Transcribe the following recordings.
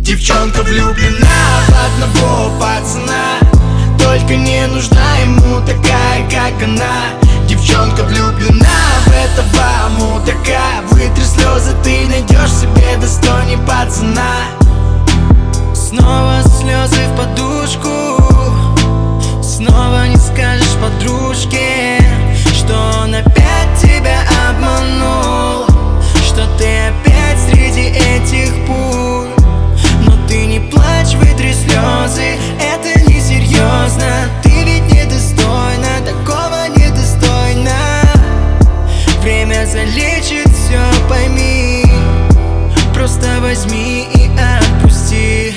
Девчонка влюблена в одного пацана, только не нужна ему такая, как она. Девчонка влюблена в этого мудака. Вытри слезы, ты найдешь себе достойней пацана. Снова слезы в подушку, снова не скажешь подружке, что он опять тебя обманул, что ты опять среди этих пуль. Но ты не плачь, вытри слезы, это несерьезно. Ты ведь недостойна, такого недостойна. Время залечит все, пойми. Просто возьми и отпусти.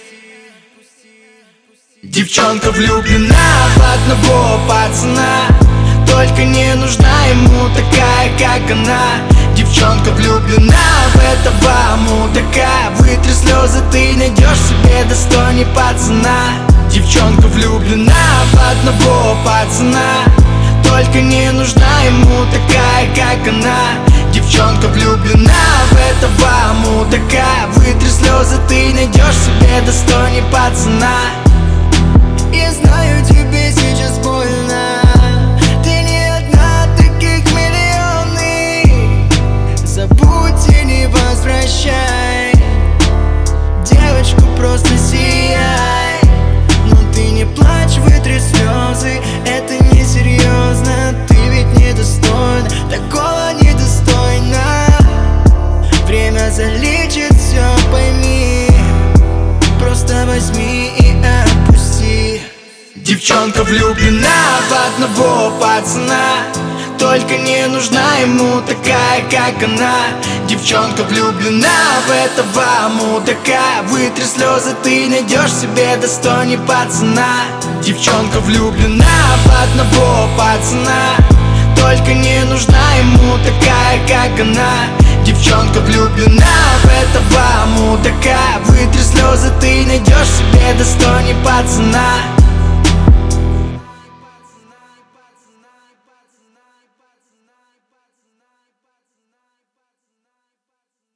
Девчонка влюблена в одного пацана, только не нужна ему такая, как она. Девчонка влюблена в этого мудака. Вытри слезы, ты найдешь себе достойней пацана. Девчонка влюблена в одного пацана, только не нужна ему такая, как она. Девчонка влюблена в этого мудака. Вытри слезы, ты найдешь себе достойней пацана. Я знаю, тебе сейчас больно, ты не одна, таких миллионы. Забудь и не возвращай девочку, просто сияй. Но ты не плачь, вытри слезы, это несерьезно. Ты ведь недостойна, такого недостойна. Время залечит все, пойми. Просто возьми и отпусти. Девчонка влюблена в одного пацана, только не нужна ему такая, как она. Девчонка влюблена в этого мудака. Вытри слезы, ты найдешь себе достойней пацана. Девчонка влюблена в одного пацана, только не нужна ему такая, как она. Девчонка влюблена в этого мудака. Вытри слезы, ты найдешь себе достойней пацана.